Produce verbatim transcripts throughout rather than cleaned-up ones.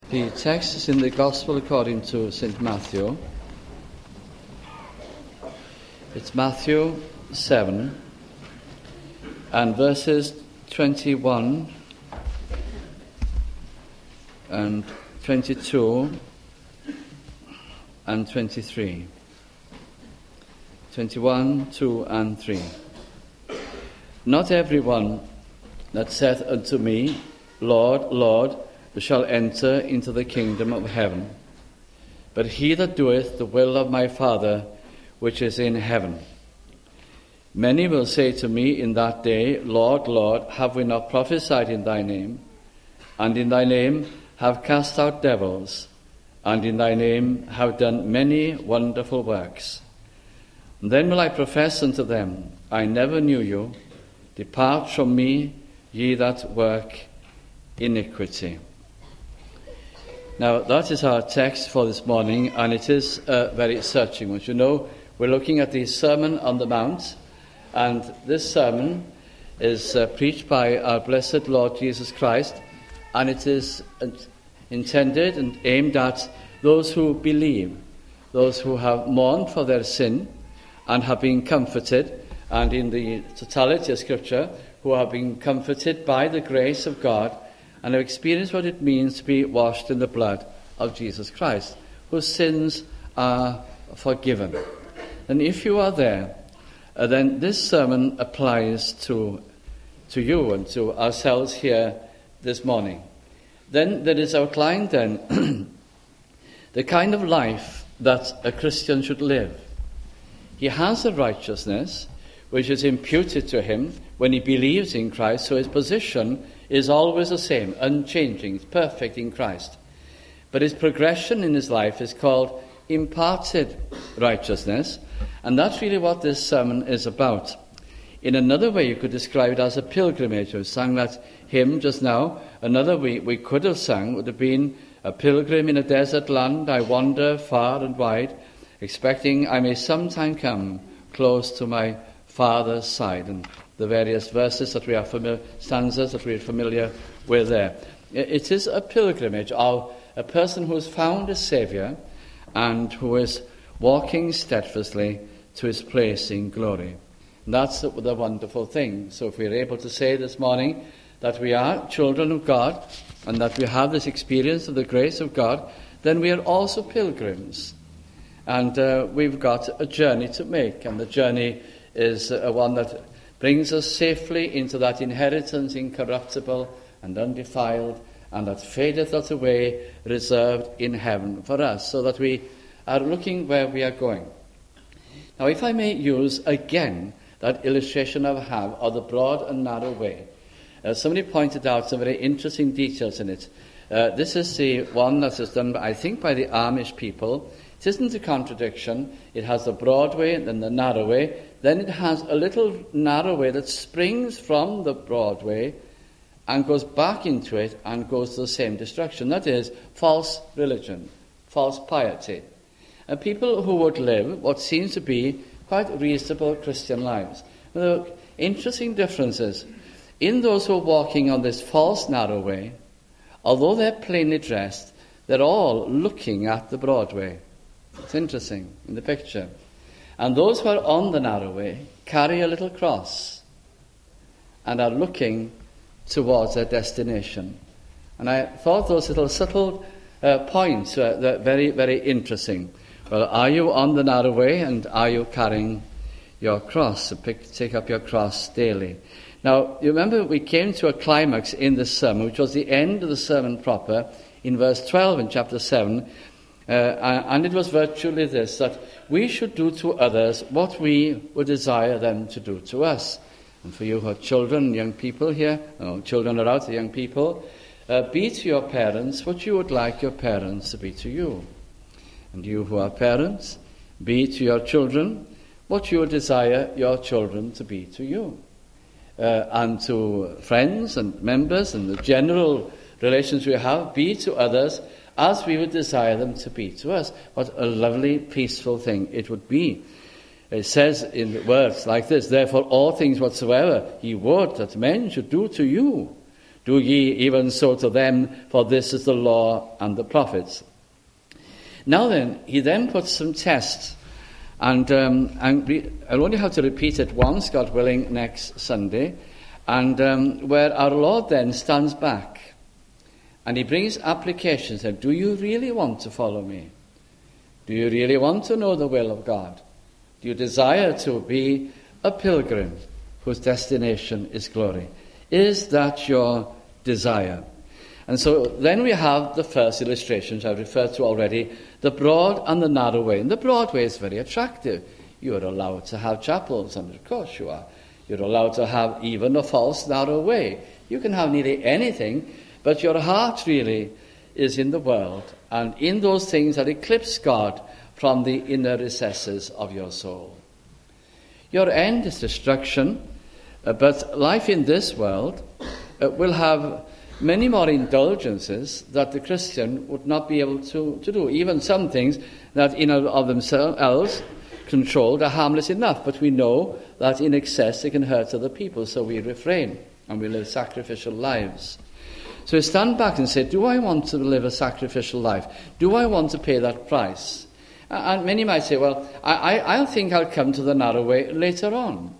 The text is in the Gospel according to Saint Matthew. It's Matthew seven and verses twenty-one and twenty-two and twenty-three. twenty-one, two and three. Not everyone that saith unto me, Lord, Lord, shall enter into the kingdom of heaven, but he that doeth the will of my Father which is in heaven. Many will say to me in that day, Lord, Lord, have we not prophesied in thy name, and in thy name have cast out devils, and in thy name have done many wonderful works? And then will I profess unto them, I never knew you. Depart from me, ye that work iniquity. Now, that is our text for this morning, and it is a very searching one. As you know, we're looking at the Sermon on the Mount, and this sermon is uh, preached by our blessed Lord Jesus Christ, and it is intended and aimed at those who believe, those who have mourned for their sin and have been comforted, and in the totality of Scripture, who have been comforted by the grace of God and have experienced what it means to be washed in the blood of Jesus Christ, whose sins are forgiven. And if you are there, uh, then this sermon applies to, to you and to ourselves here this morning. Then there is outlined then the kind of life that a Christian should live. He has a righteousness which is imputed to him when he believes in Christ, so his position is always the same, unchanging, it's perfect in Christ. But his progression in his life is called imparted righteousness, and that's really what this sermon is about. In another way, you could describe it as a pilgrimage. We sang that hymn just now. Another way we could have sung would have been, a pilgrim in a desert land, I wander far and wide, expecting I may sometime come close to my Father's side. And the various verses that we are familiar, stanzas that we are familiar with there. It is a pilgrimage of a person who has found a Saviour and who is walking steadfastly to his place in glory. And that's the, the wonderful thing. So if we are able to say this morning that we are children of God and that we have this experience of the grace of God, then we are also pilgrims. And uh, we've got a journey to make, and the journey is uh, one that brings us safely into that inheritance incorruptible and undefiled, and that fadeth not away, reserved in heaven for us, so that we are looking where we are going. Now, if I may use again that illustration I have of the broad and narrow way, uh, somebody pointed out some very interesting details in it. Uh, this is the one that is done, I think, by the Amish people. It isn't a contradiction. It has the broad way and then the narrow way. Then it has a little narrow way that springs from the broad way and goes back into it and goes to the same destruction. That is false religion, false piety. And people who would live what seems to be quite reasonable Christian lives. Now, there are interesting differences. In those who are walking on this false narrow way, although they're plainly dressed, they're all looking at the broad way. It's interesting in the picture. And those who are on the narrow way carry a little cross and are looking towards their destination. And I thought those little subtle uh, points were very, very interesting. Well, are you on the narrow way, and are you carrying your cross? So pick, take up your cross daily. Now, you remember we came to a climax in this sermon, which was the end of the sermon proper, in verse twelve in chapter seven. Uh, and it was virtually this, that we should do to others what we would desire them to do to us. And for you who are children, young people here, no, children are out, the young people, uh, be to your parents what you would like your parents to be to you. And you who are parents, be to your children what you would desire your children to be to you. Uh, and to friends and members and the general relations we have, be to others as we would desire them to be to us. What a lovely, peaceful thing it would be. It says in words like this, therefore all things whatsoever ye would that men should do to you, Do ye even so to them, for this is the law and the prophets. Now then, he then puts some tests. And, um, and we, I'll only have to repeat it once, God willing, next Sunday. And um, where our Lord then stands back. And he brings applications. And do you really want to follow me? Do you really want to know the will of God? Do you desire to be a pilgrim whose destination is glory? Is that your desire? And so then we have the first illustrations I've referred to already, the broad and the narrow way. And the broad way is very attractive. You are allowed to have chapels, and of course you are. You're allowed to have even a false narrow way. You can have nearly anything, but your heart really is in the world and in those things that eclipse God from the inner recesses of your soul. Your end is destruction, uh, but life in this world uh, will have many more indulgences that the Christian would not be able to, to do. Even some things that in and of themselves controlled are harmless enough, but we know that in excess they can hurt other people, so we refrain and we live sacrificial lives. So we stand back and say, do I want to live a sacrificial life? Do I want to pay that price? And many might say, well, I, I, I think I'll come to the narrow way later on.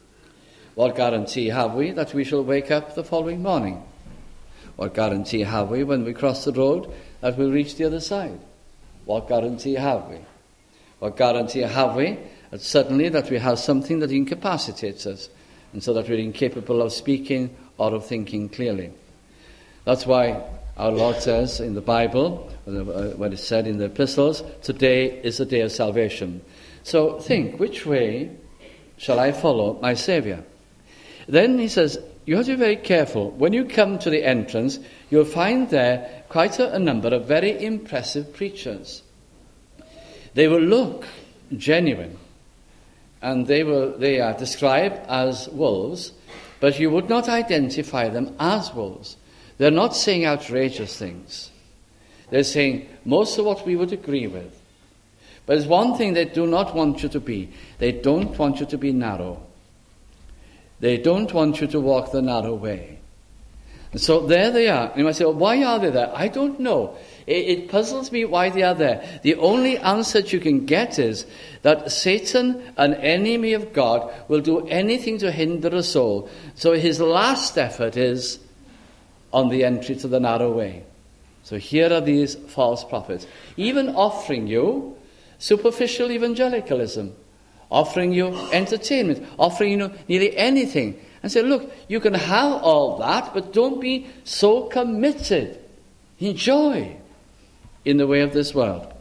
What guarantee have we that we shall wake up the following morning? What guarantee have we when we cross the road that we'll reach the other side? What guarantee have we? What guarantee have we that suddenly that we have something that incapacitates us, and so that we're incapable of speaking or of thinking clearly? That's why our Lord says in the Bible, when it's said in the epistles, today is the day of salvation. So think, which way shall I follow my Saviour? Then he says, you have to be very careful. When you come to the entrance, you'll find there quite a, a number of very impressive preachers. They will look genuine, and they will they are described as wolves, but you would not identify them as wolves. They're not saying outrageous things. They're saying most of what we would agree with. But there's one thing they do not want you to be. They don't want you to be narrow. They don't want you to walk the narrow way. And so there they are. And you might say, well, why are they there? I don't know. It, it puzzles me why they are there. The only answer you can get is that Satan, an enemy of God, will do anything to hinder a soul. So his last effort is on the entry to the narrow way. So here are these false prophets, even offering you superficial evangelicalism, offering you entertainment, offering you nearly anything, and say, look, you can have all that, but don't be so committed. Enjoy in the way of this world.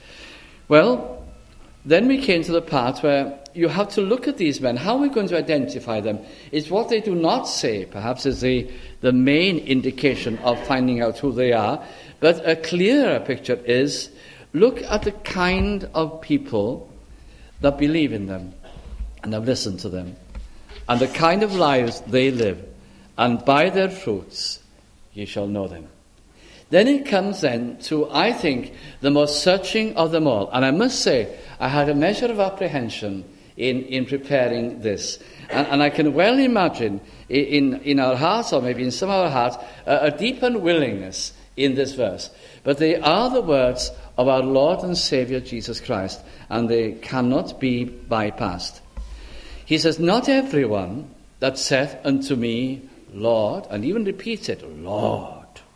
Well, then we came to the part where you have to look at these men. How are we going to identify them? It's what they do not say, perhaps, is the, the main indication of finding out who they are. But a clearer picture is, look at the kind of people that believe in them and have listened to them, and the kind of lives they live, and by their fruits ye shall know them. Then it comes then to, I think, the most searching of them all. And I must say, I had a measure of apprehension in, in preparing this. And, and I can well imagine in, in our hearts, or maybe in some of our hearts, a, a deep unwillingness in this verse. But they are the words of our Lord and Saviour Jesus Christ, and they cannot be bypassed. He says, not everyone that saith unto me, Lord, and even repeats it, Lord,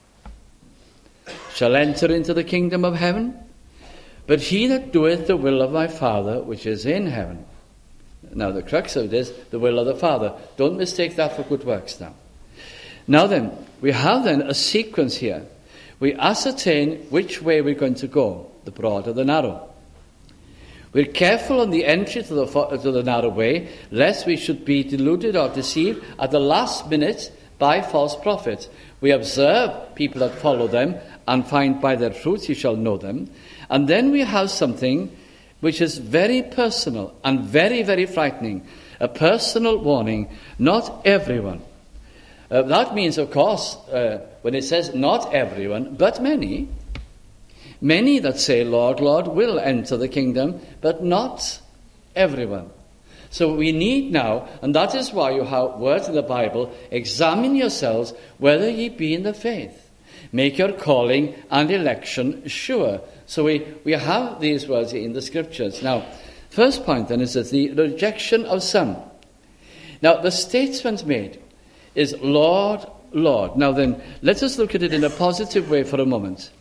shall enter into the kingdom of heaven, but he that doeth the will of my Father which is in heaven. Now the crux of it is the will of the Father. Don't mistake that for good works now. Now then, we have then a sequence here. We ascertain which way we're going to go, the broad or the narrow. We're careful on the entry to the, to the narrow way, lest we should be deluded or deceived at the last minute by false prophets. We observe people that follow them and find by their fruits you shall know them. And then we have something which is very personal and very, very frightening. A personal warning. Not everyone. Uh, that means, of course, uh, when it says not everyone, but many, many that say, Lord, Lord, will enter the kingdom, but not everyone. So we need now, and that is why you have words in the Bible, examine yourselves whether ye be in the faith. Make your calling and election sure. So we, we have these words in the scriptures. Now, first point then is that the rejection of some. Now, the statement made is Lord, Lord. Now then, let us look at it in a positive way for a moment.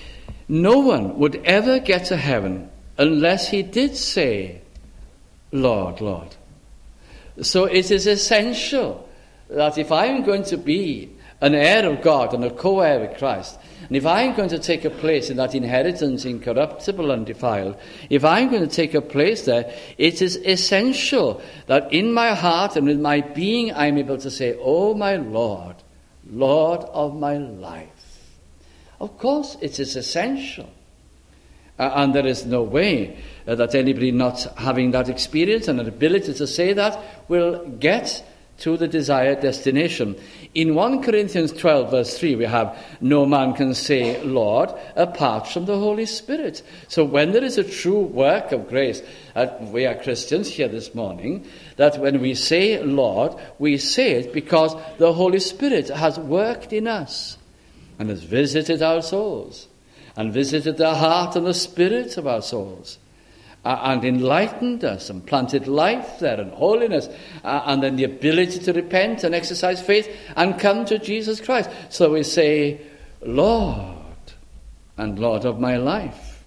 No one would ever get to heaven unless he did say, Lord, Lord. So it is essential that if I'm going to be an heir of God and a co-heir with Christ, and if I'm going to take a place in that inheritance incorruptible and defiled, if I'm going to take a place there, it is essential that in my heart and with my being I'm able to say, oh my Lord, Lord of my life. Of course, it is essential. Uh, and there is no way uh, that anybody not having that experience and an ability to say that will get to the desired destination. In First Corinthians twelve, verse three, we have, no man can say, Lord, apart from the Holy Spirit. So when there is a true work of grace, uh, we are Christians here this morning, that when we say Lord, we say it because the Holy Spirit has worked in us and has visited our souls, and visited the heart and the spirit of our souls, uh, and enlightened us, and planted life there, and holiness, uh, and then the ability to repent and exercise faith, and come to Jesus Christ. So we say, Lord, and Lord of my life.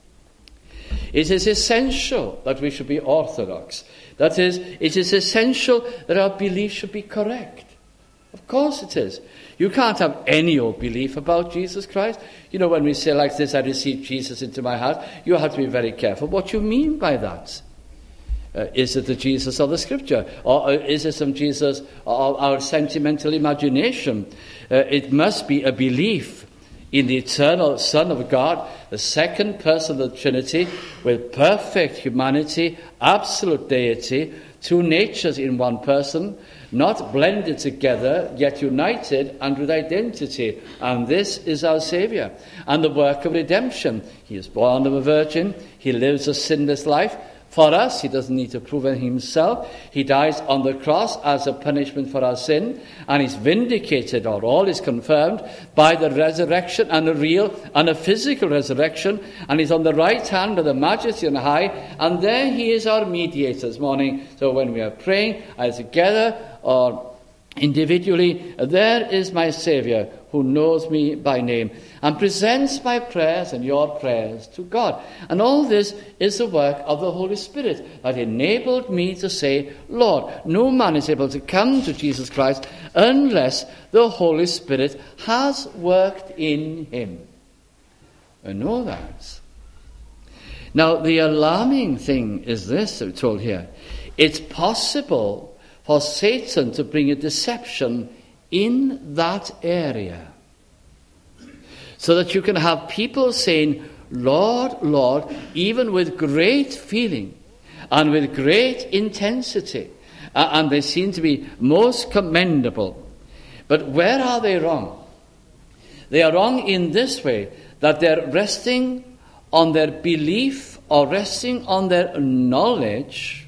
It is essential that we should be orthodox. That is, it is essential that our belief should be correct. Of course it is. You can't have any old belief about Jesus Christ. You know, when we say like this, I received Jesus into my heart, you have to be very careful what you mean by that. Uh, is it the Jesus of the Scripture? Or is it some Jesus of our sentimental imagination? Uh, it must be a belief in the eternal Son of God, the second person of the Trinity, with perfect humanity, absolute deity, two natures in one person, not blended together, yet united and with identity. And this is our Saviour. And the work of redemption. He is born of a virgin. He lives a sinless life. For us, he doesn't need to prove it himself. He dies on the cross as a punishment for our sin, and is vindicated, or all is confirmed, by the resurrection, and a real and a physical resurrection, and he's on the right hand of the Majesty on high, and there he is our mediator this morning. So when we are praying, either together or individually, there is my Saviour who knows me by name and presents my prayers and your prayers to God. And all this is the work of the Holy Spirit that enabled me to say, Lord, no man is able to come to Jesus Christ unless the Holy Spirit has worked in him. I know that. Now, the alarming thing is this, we're told here. It's possible for Satan to bring a deception in that area, so that you can have people saying, Lord, Lord, even with great feeling and with great intensity, uh, and they seem to be most commendable. But where are they wrong? They are wrong in this way, that they're resting on their belief or resting on their knowledge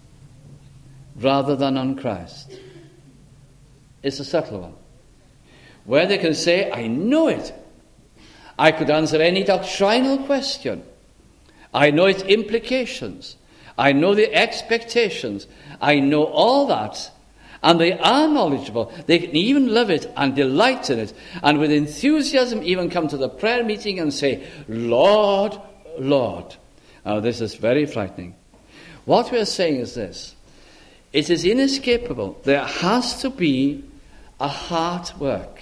rather than on Christ. It's a subtle one. Where they can say, I know it. I could answer any doctrinal question. I know its implications. I know the expectations. I know all that. And they are knowledgeable. They can even love it and delight in it. And with enthusiasm even come to the prayer meeting and say, Lord, Lord. Now this is very frightening. What we are saying is this. It is inescapable. There has to be a heart work.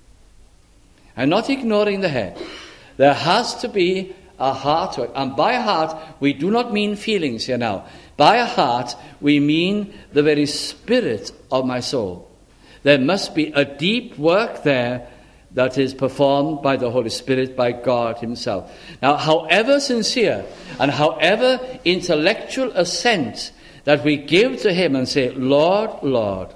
I'm not ignoring the head. There has to be a heart work. And by heart, we do not mean feelings here now. By a heart, we mean the very spirit of my soul. There must be a deep work there that is performed by the Holy Spirit, by God himself. Now, however sincere and however intellectual assent that we give to him and say, Lord, Lord,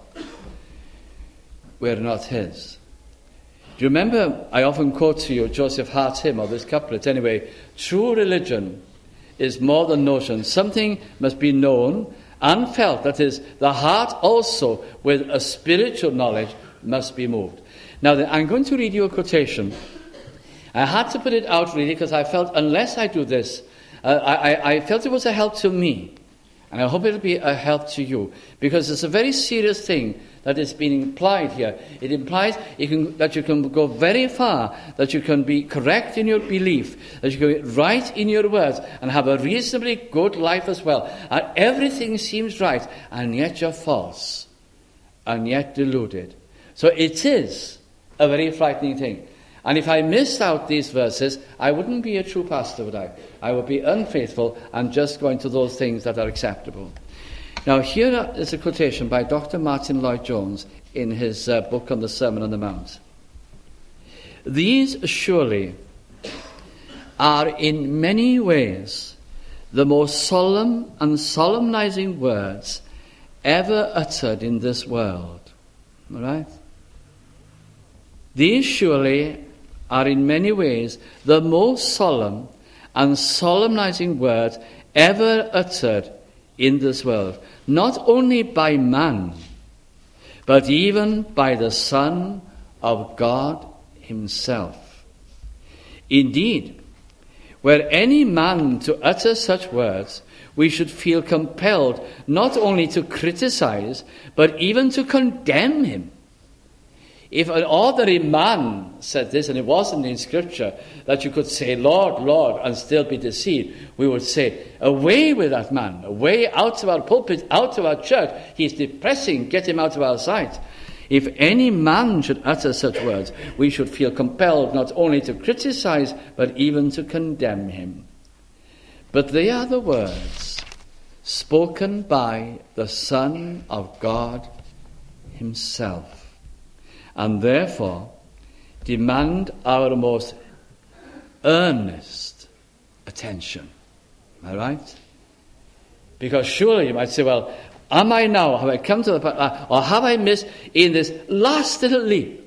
we're not his. Do you remember, I often quote to you Joseph Hart's hymn, or this couplet anyway, true religion is more than notion. Something must be known and felt. That is, the heart also with a spiritual knowledge must be moved. Now, I'm going to read you a quotation. I had to put it out really because I felt unless I do this, uh, I, I felt it was a help to me. And I hope it'll be a help to you, because it's a very serious thing that is being implied here. It implies you can, that you can go very far, that you can be correct in your belief, that you can be right in your words, and have a reasonably good life as well. And everything seems right, and yet you're false, and yet deluded. So it is a very frightening thing. And if I missed out these verses, I wouldn't be a true pastor, would I? I would be unfaithful and just going to those things that are acceptable. Now, here is a quotation by Doctor Martin Lloyd-Jones in his uh, book on the Sermon on the Mount. These surely are in many ways the most solemn and solemnizing words ever uttered in this world. All right? These surely are in many ways the most solemn and solemnizing words ever uttered in this world, not only by man, but even by the Son of God himself. Indeed, were any man to utter such words, we should feel compelled not only to criticize, but even to condemn him. If an ordinary man said this, and it wasn't in Scripture, that you could say, Lord, Lord, and still be deceived, we would say, away with that man, away out of our pulpit, out of our church. He's depressing, get him out of our sight. If any man should utter such words, we should feel compelled not only to criticize, but even to condemn him. But they are the words spoken by the Son of God himself, and therefore demand our most earnest attention. Am I right? Because surely you might say, well, am I now, have I come to the point, or have I missed in this last little leap?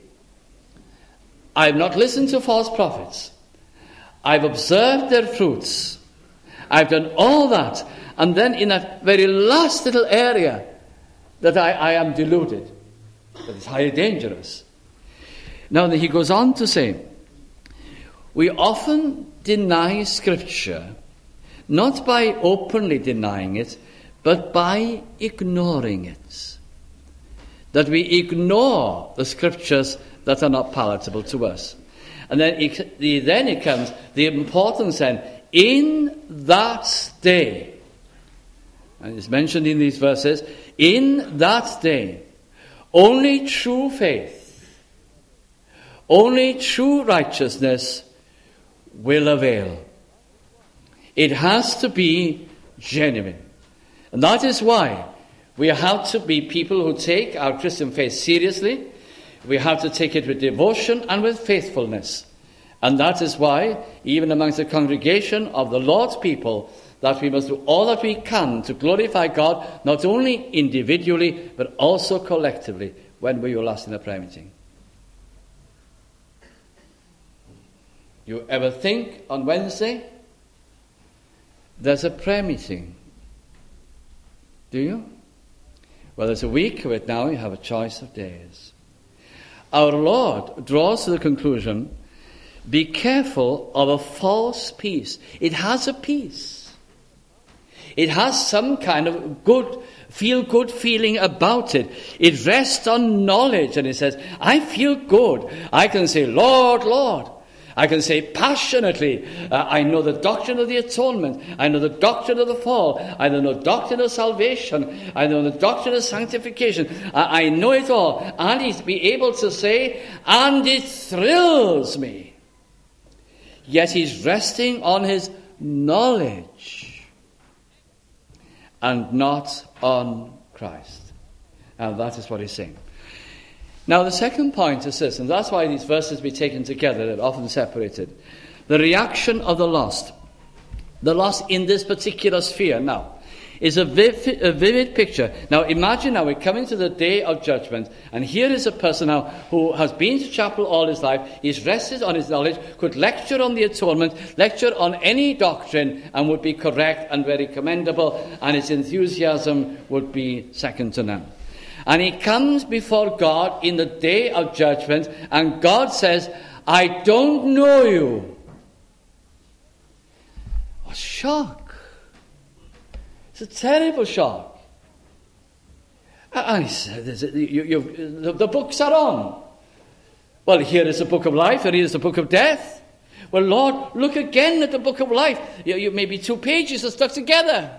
I've not listened to false prophets. I've observed their fruits. I've done all that. And then in that very last little area that I, I am deluded. But it's highly dangerous. Now he goes on to say, we often deny Scripture, not by openly denying it, but by ignoring it. That we ignore the Scriptures that are not palatable to us. And then it, then it comes the importance then, in that day, and it's mentioned in these verses, in that day, only true faith, only true righteousness will avail. It has to be genuine. And that is why we have to be people who take our Christian faith seriously. We have to take it with devotion and with faithfulness. And that is why, even amongst the congregation of the Lord's people, that we must do all that we can to glorify God, not only individually, but also collectively. When were you last in a prayer meeting? You ever think on Wednesday, there's a prayer meeting? Do you? Well, there's a week of it now, you have a choice of days. Our Lord draws to the conclusion, be careful of a false peace. It has a peace. It has some kind of good, feel-good feeling about it. It rests on knowledge, and it says, I feel good. I can say, Lord, Lord. I can say passionately, uh, I know the doctrine of the atonement. I know the doctrine of the fall. I know the doctrine of salvation. I know the doctrine of sanctification. I, I know it all. And he's be able to say, and it thrills me. Yet he's resting on his knowledge and not on Christ. And that is what he's saying. Now, the second point is this, and that's why these verses be taken together, they're often separated. The reaction of the lost. The lost in this particular sphere. Now, is a vivid, a vivid picture. Now imagine now we're coming to the day of judgment, and here is a person now who has been to chapel all his life, he's rested on his knowledge, could lecture on the atonement, lecture on any doctrine, and would be correct and very commendable, and his enthusiasm would be second to none. And he comes before God in the day of judgment, and God says, I don't know you. What shock. It's a terrible shock. And he said, you, you, the, the books are on. Well, here is the book of life, here is the book of death. Well, Lord, look again at the book of life. You, you, maybe two pages are stuck together.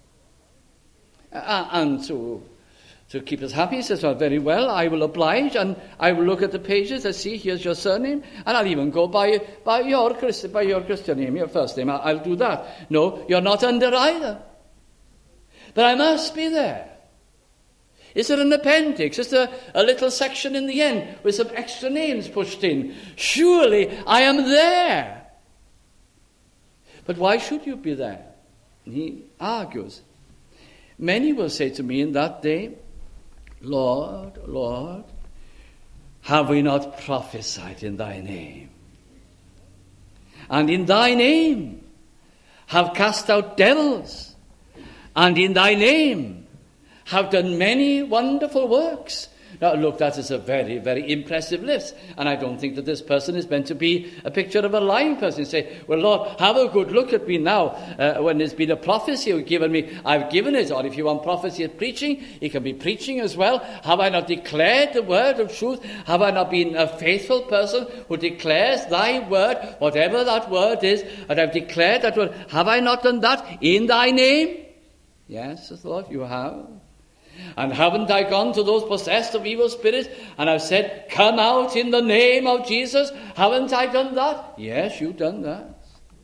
Uh, and to, to keep us happy, he says, well, very well, I will oblige, and I will look at the pages. I see, here's your surname, and I'll even go by, by, your, by your Christian name, your first name. I'll, I'll do that. No, you're not under either. But I must be there. Is there an appendix? Is there a little section in the end with some extra names pushed in? Surely I am there. But why should you be there? And he argues. Many will say to me in that day, Lord, Lord, have we not prophesied in thy name? And in thy name have cast out devils, and in thy name have done many wonderful works. Now, look, that is a very, very impressive list. And I don't think that this person is meant to be a picture of a lying person. Say, well, Lord, have a good look at me now. Uh, when there's been a prophecy you've given me, I've given it. Or if you want prophecy of preaching, you can be preaching as well. Have I not declared the word of truth? Have I not been a faithful person who declares thy word, whatever that word is, and I've declared that word? Have I not done that in thy name? Yes, says the Lord, you have. And haven't I gone to those possessed of evil spirits, and I've said, come out in the name of Jesus? Haven't I done that? Yes, you've done that.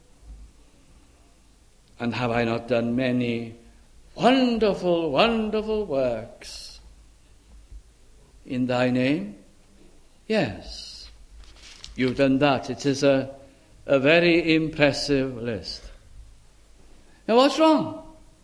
And have I not done many wonderful, wonderful works in thy name? Yes, you've done that. It is a, a very impressive list. Now what's wrong?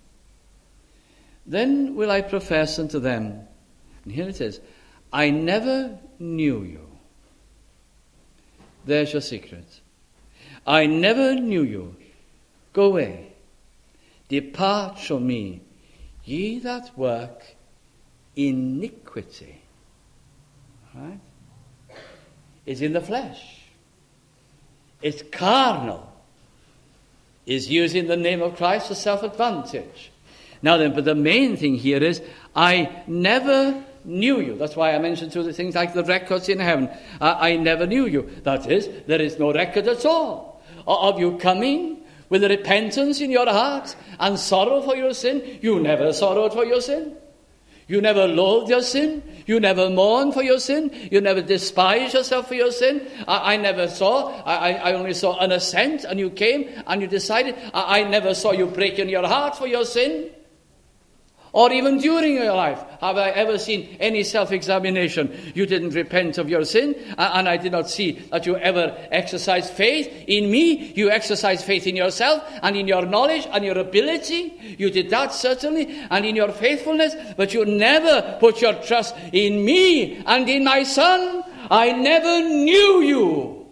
Then will I profess unto them, and here it is, I never knew you. There's your secret. I never knew you. Go away. Depart from me, ye that work iniquity. Right? It's in the flesh. It's carnal. It's using the name of Christ for self-advantage. Now then, but the main thing here is, I never knew you. That's why I mentioned two things like the records in heaven. I, I never knew you. That is, there is no record at all of you coming with repentance in your heart and sorrow for your sin. You never sorrowed for your sin. You never loathed your sin. You never mourned for your sin. You never despised yourself for your sin. I, I never saw. I, I only saw an assent, and you came and you decided. I, I never saw you breaking your heart for your sin. Or even during your life, have I ever seen any self-examination? You didn't repent of your sin, and I did not see that you ever exercised faith in me. You exercised faith in yourself and in your knowledge and your ability. You did that certainly, and in your faithfulness, but you never put your trust in me and in my Son. I never knew you.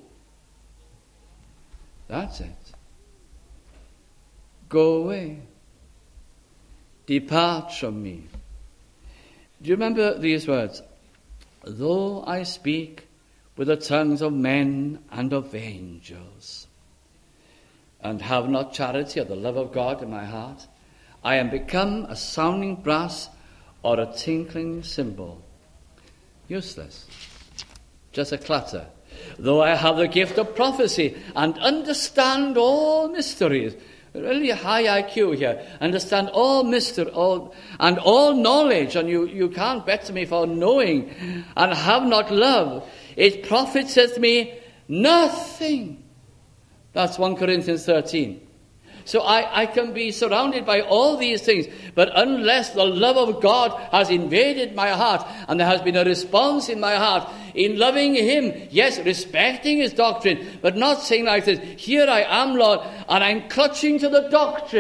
That's it. Go away. Depart from me. Do you remember these words? Though I speak with the tongues of men and of angels, and have not charity or the love of God in my heart, I am become a sounding brass or a tinkling cymbal. Useless. Just a clatter. Though I have the gift of prophecy and understand all mysteries. Really high I Q here. Understand all mystery, all and all knowledge, and you, you can't better me for knowing, and have not love. It profiteth me nothing. That's First Corinthians thirteen. So I, I can be surrounded by all these things, but unless the love of God has invaded my heart, and there has been a response in my heart in loving him, yes, respecting his doctrine, but not saying like this, here I am, Lord, and I'm clutching to the doctrines.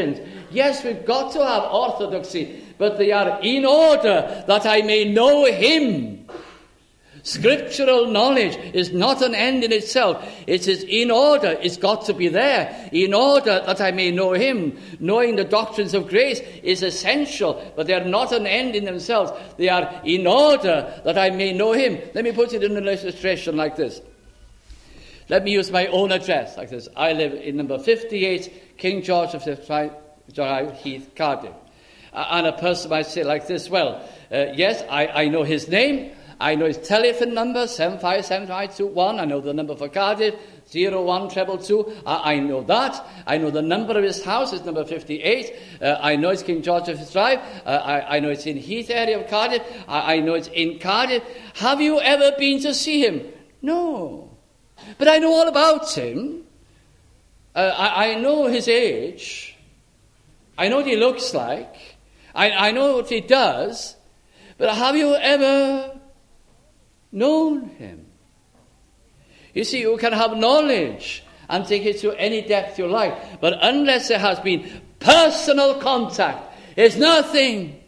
Yes, we've got to have orthodoxy, but they are in order that I may know him. Scriptural knowledge is not an end in itself. It is in order. It's got to be there. In order that I may know him. Knowing the doctrines of grace is essential, but they are not an end in themselves. They are in order that I may know him. Let me put it in an illustration like this. Let me use my own address like this. I live in number fifty-eight, King George of Drive, Heath, Cardiff. Uh, and a person might say like this, well, uh, yes, I, I know his name. I know his telephone number, seven five seven five two one. I know the number for Cardiff, zero one two two two. I, I know that. I know the number of his house, it's number fifty-eight. Uh, I know it's King George of his Drive. Uh, I, I know it's in Heath area of Cardiff. I, I know it's in Cardiff. Have you ever been to see him? No. But I know all about him. Uh, I, I know his age. I know what he looks like. I, I know what he does. But have you ever known him? You see, you can have knowledge and take it to any depth you like, but unless there has been personal contact, it's nothing.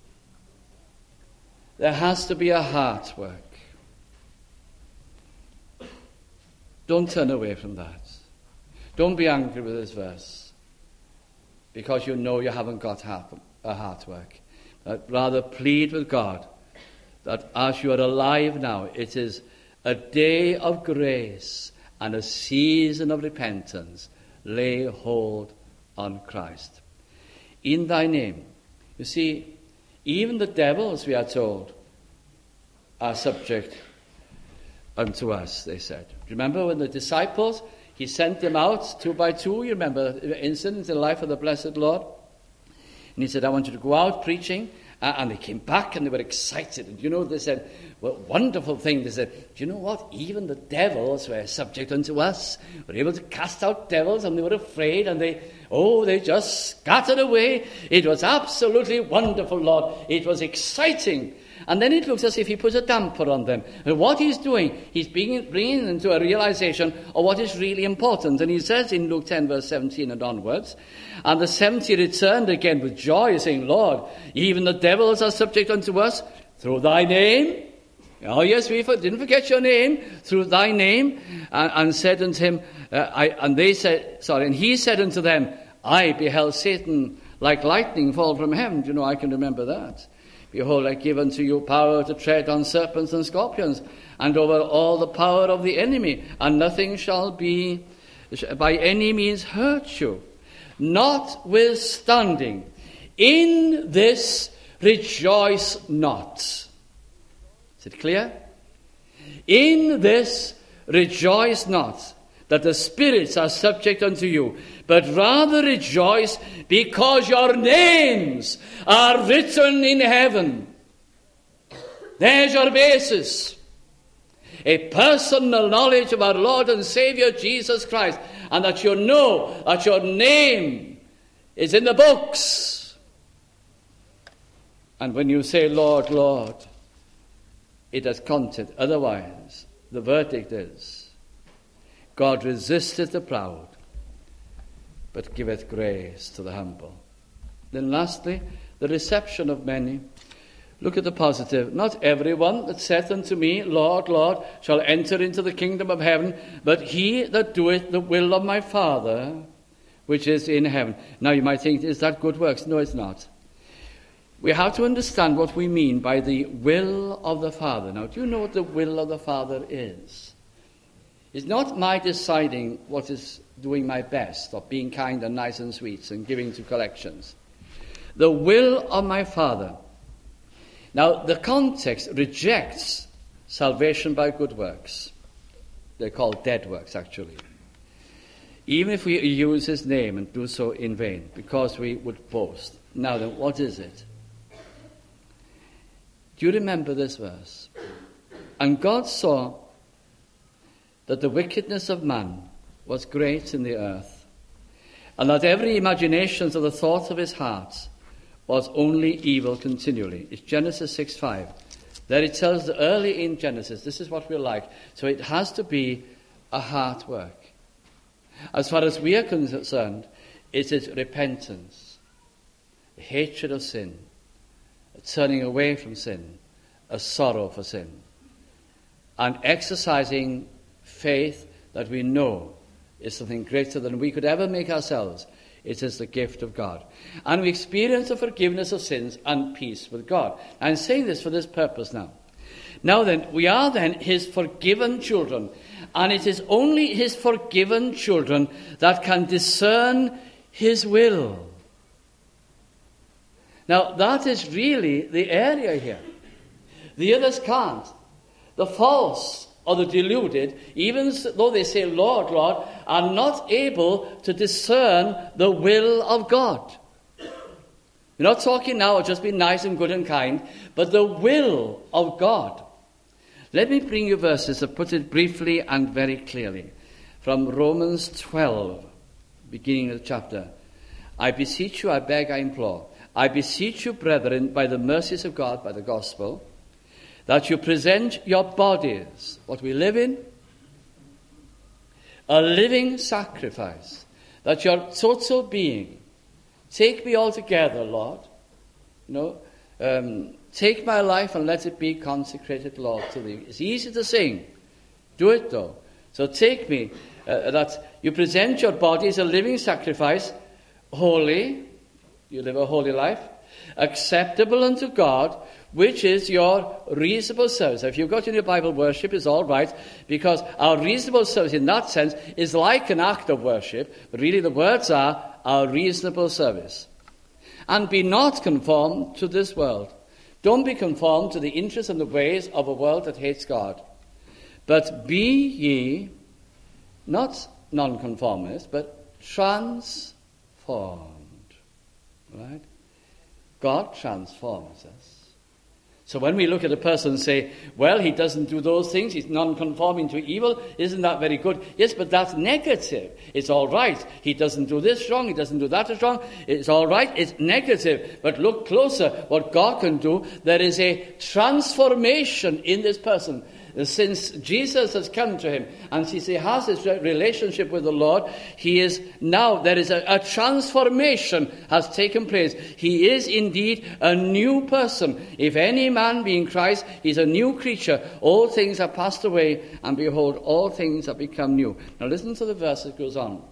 There has to be a heart work. Don't turn away from that. Don't be angry with this verse because you know you haven't got a heart work. But rather plead with God that as you are alive now, it is a day of grace and a season of repentance. Lay hold on Christ. In thy name. You see, even the devils, we are told, are subject unto us, they said. Remember when the disciples, he sent them out two by two. You remember the incident in the life of the blessed Lord? And he said, I want you to go out preaching. Uh, and they came back and they were excited. And you know, they said, well, wonderful thing. They said, do you know what? Even the devils were subject unto us. We were able to cast out devils and they were afraid. And they, oh, they just scattered away. It was absolutely wonderful, Lord. It was exciting. And then it looks as if he put a damper on them. And what he's doing, he's bringing, bringing them to a realization of what is really important. And he says in Luke ten, verse seventeen and onwards, and the seventy returned again with joy, saying, Lord, even the devils are subject unto us through thy name. Oh, yes, we didn't forget your name, through thy name. And, and said unto him, uh, I, and they said, sorry, and he said unto them, I beheld Satan like lightning fall from heaven. Do you know, I can remember that. Behold, I give unto you power to tread on serpents and scorpions, and over all the power of the enemy, and nothing shall be by any means hurt you. Notwithstanding, in this rejoice not. Is it clear? In this rejoice not, that the spirits are subject unto you, but rather rejoice because your names are written in heaven. There's your basis. A personal knowledge of our Lord and Savior Jesus Christ, and that you know that your name is in the books. And when you say, Lord, Lord, it has content. Otherwise, the verdict is, God resisteth the proud, but giveth grace to the humble. Then lastly, the reception of many. Look at the positive. Not everyone that saith unto me, Lord, Lord, shall enter into the kingdom of heaven, but he that doeth the will of my Father, which is in heaven. Now you might think, is that good works? No, it's not. We have to understand what we mean by the will of the Father. Now, do you know what the will of the Father is? It's not my deciding what is doing my best, or being kind and nice and sweet and giving to collections. The will of my Father. Now, the context rejects salvation by good works. They're called dead works, actually. Even if we use his name and do so in vain, because we would boast. Now then, what is it? Do you remember this verse? And God saw that the wickedness of man was great in the earth, and that every imagination of the thoughts of his heart was only evil continually. It's Genesis six five. There it tells us early in Genesis, this is what we're like. So it has to be a heart work. As far as we are concerned, it is repentance. a hatred of sin, a turning away from sin, a sorrow for sin, and exercising faith that we know is something greater than we could ever make ourselves. It is the gift of God. And we experience the forgiveness of sins and peace with God. I'm saying this for this purpose now. Now then, we are then his forgiven children. And it is only his forgiven children that can discern his will. Now, that is really the area here. The others can't. The false or the deluded, even though they say, Lord, Lord, are not able to discern the will of God. We're not talking now of just being nice and good and kind, but the will of God. Let me bring you verses that put it briefly and very clearly. From Romans twelve, beginning of the chapter. I beseech you, I beg, I implore. I beseech you, brethren, by the mercies of God, by the gospel, that you present your bodies, what we live in, a living sacrifice, that your total being, take me altogether, Lord, you know, um, take my life and let it be consecrated, Lord, to thee. It's easy to sing. Do it, though. So take me, uh, that you present your body as a living sacrifice, holy, you live a holy life, acceptable unto God, which is your reasonable service. If you've got in your Bible, worship is all right, because our reasonable service in that sense is like an act of worship, but really the words are our reasonable service. And be not conformed to this world. Don't be conformed to the interests and the ways of a world that hates God. But be ye not nonconformist, but transformed. Right? God transforms us. So when we look at a person and say, well, he doesn't do those things, he's non-conforming to evil, isn't that very good? Yes, but that's negative. It's all right. He doesn't do this wrong, he doesn't do that wrong. It's all right, it's negative. But look closer, what God can do, there is a transformation in this person. Since Jesus has come to him and since he has his relationship with the Lord, he is now, there is a, a transformation has taken place. He is indeed a new person. If any man be in Christ, he is a new creature. All things are passed away, and behold, all things have become new. Now listen to the verse that goes on.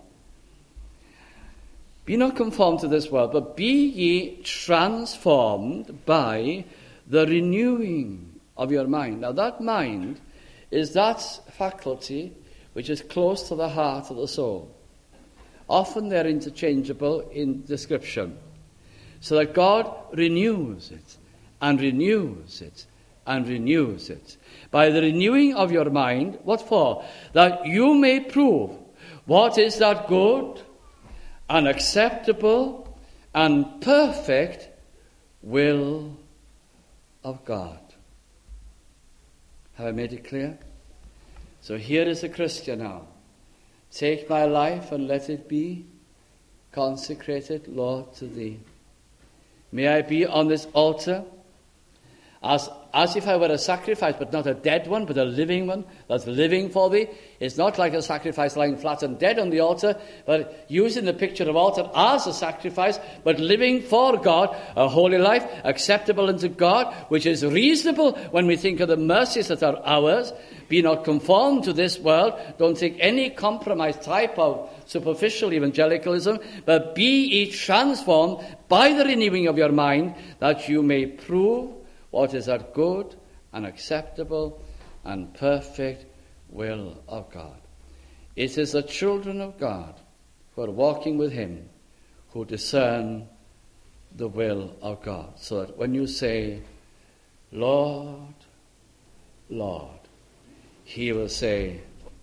Be not conformed to this world, but be ye transformed by the renewing of your mind. Now that mind is that faculty which is close to the heart of the soul. Often they're interchangeable in description. So that God renews it, and renews it, and renews it. By the renewing of your mind, what for? That you may prove what is that good and acceptable and perfect will of God. Have I made it clear? So here is a Christian now. Take my life and let it be consecrated, Lord, to thee. May I be on this altar as, as if I were a sacrifice, but not a dead one, but a living one that's living for thee. It's not like a sacrifice lying flat and dead on the altar, but using the picture of altar as a sacrifice, but living for God, a holy life, acceptable unto God, which is reasonable when we think of the mercies that are ours. Be not conformed to this world. Don't take any compromised type of superficial evangelicalism, but be ye transformed by the renewing of your mind, that you may prove what is that good and acceptable and perfect will of God. It is the children of God who are walking with him who discern the will of God. So that when you say, Lord, Lord, he will say,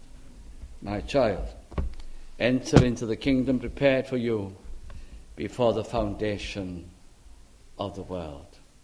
my child, enter into the kingdom prepared for you before the foundation of the world.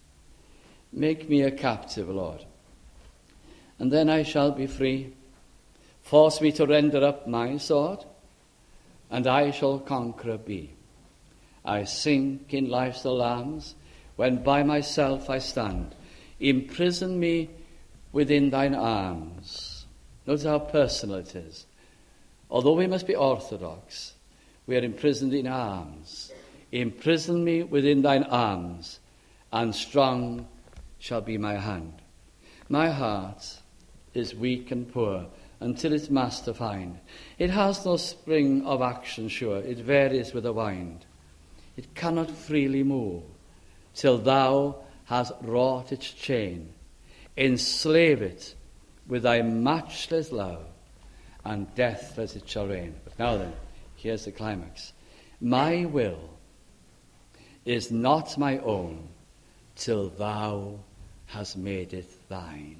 Make me a captive, Lord, and then I shall be free. Force me to render up my sword, and I shall conqueror be. I sink in life's alarms, when by myself I stand. Imprison me within thine arms. Notice how personal it is. Although we must be orthodox, we are imprisoned in arms, Imprison me within thine arms, and strong shall be my hand. My heart is weak and poor, until its master find. It has no spring of action sure, it varies with the wind. It cannot freely move, till thou hast wrought its chain. Enslave it with thy matchless love, and deathless it shall reign. But now then, here's the climax. My will is not my own, till thou hast made it thine.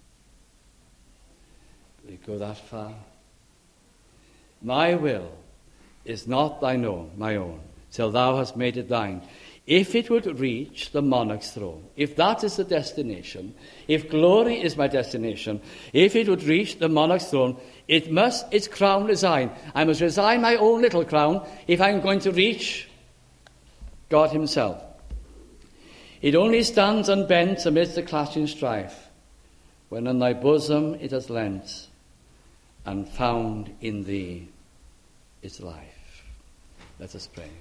Will you go that far? My will is not thine own, my own, till thou hast made it thine. If it would reach the monarch's throne, if that is the destination, if glory is my destination, if it would reach the monarch's throne, it must its crown resign. I must resign my own little crown if I'm going to reach God himself. It only stands unbent amidst the clashing strife, when on thy bosom it has lent, and found in thee its life. Let us pray.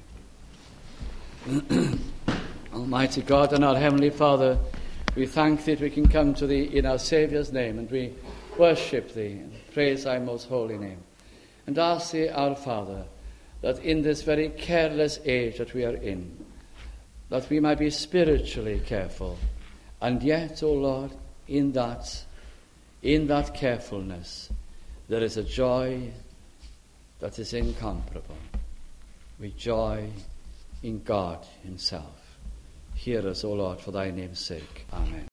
Almighty God and our Heavenly Father, we thank thee that we can come to thee in our Saviour's name, and we worship thee and praise thy most holy name, and ask thee, our Father, that in this very careless age that we are in, that we might be spiritually careful, and yet, O Lord, in that, in that carefulness, there is a joy that is incomparable. We joy in God himself. Hear us, O Lord, for thy name's sake. Amen.